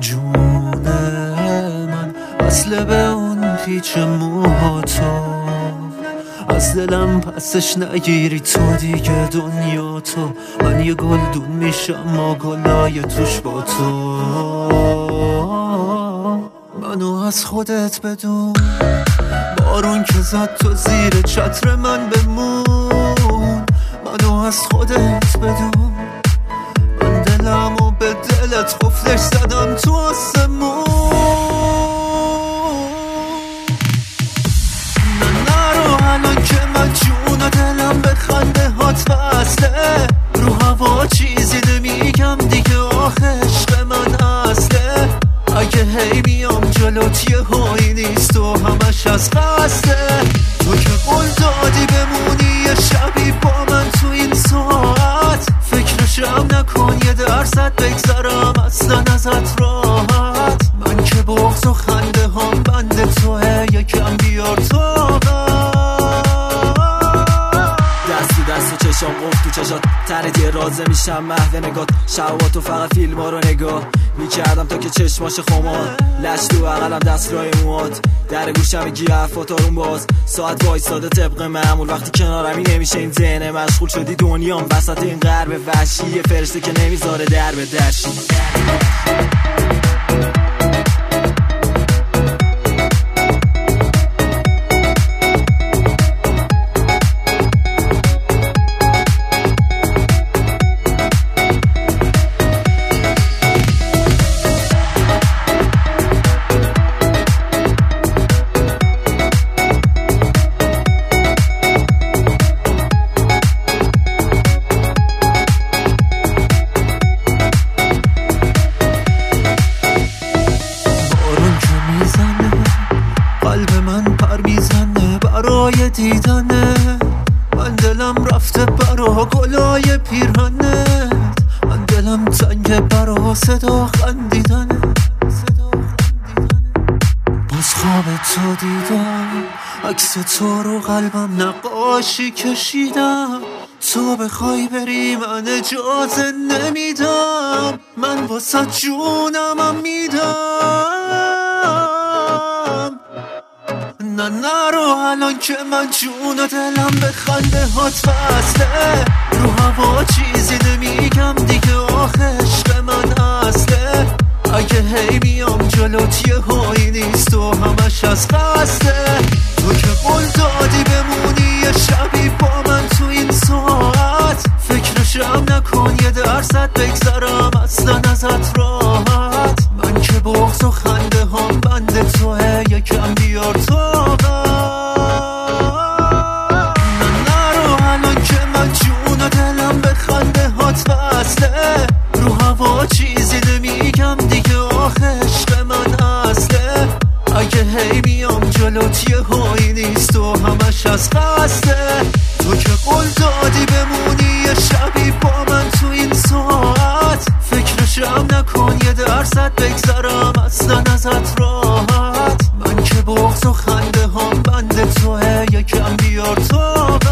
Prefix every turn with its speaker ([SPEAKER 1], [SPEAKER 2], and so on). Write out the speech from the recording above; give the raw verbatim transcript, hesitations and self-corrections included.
[SPEAKER 1] جون من وصله به اون پیچ موها تو، از دلم پسش نگیری تو دیگه دنیا تو. من یه گلدون میشم ما گلای توش با تو. منو از خودت بدون، بارون که زد تو زیر چتر من بمون. منو از خودت بدون، من دلمو به دلت قفلش زدم تو آسمون. الان که من جون و دلم به خنده هات وصله، رو هوا چیزی نمیگم دیگه آخه عشق من اصله. اگه هی میام جلوت یه هایی نیست و همش از قصده. تو که قول دادی بمونی یه شبی با من تو این ساعت، فکرشم نکن یه درصد بگذرم اصلا ازت راحت. من که بغض و خنده هم بند توه، یکم بیار طاقت.
[SPEAKER 2] دست تو چشام قفل تو چشات، تنت یه رازه میشم محو نگات. شباتو فقط فیلم ها رو نگاه میکردم تا که چشماش خمار. لش تو بغلم دست رای موات، در گوشم گی حرفات آروم باز. ساعت وایساده طبق معمول، وقتی کنارمی نمیشه این ذهن مشغول. شدی دنیام وسط این غرب وحشی، یه فرشته که نمیذاره در به درشی.
[SPEAKER 1] قلب من پر میزنه برای دیدنه، من دلم رفته برا گلای پیرهنت. من دلم تنگه برا صدا خندیدنه. باز خواب تو دیدم، عکس تو رو قلبم نقاشی کشیدم. تو بخوای بری من اجازه نمیدم، من واسه جونمم میدم. نه نرو الان که من جون و دلم به خنده هات وصله، رو هوا چیزی نمیگم دیگه آخه عشق من اصله. اگه هی میام جلوت یه هایی نیست و همش از قصده. تو که قول دادی بمونی یه شبی با من تو این ساعت، فکرشم نکن یه درصد بگذرم اصلا ازت راحت. من که بغض و خنده هم بند توه، یکم بیار طاقت. نه نرو الان که من جون و دلم به خنده هات وصله، رو هوا چیزی نمیگم دیگه آخه عشق من اصله. اگه هی میام جلوت یه هایی نیست و همش از قصده. تو که قول دادی بمونی یه شبی با من تو این ساعت، فکرشم نکن یه درصد بگذرم اصلا ازت راحت. من که بغض و خنده هم بند توه، یکم بیار طاقت.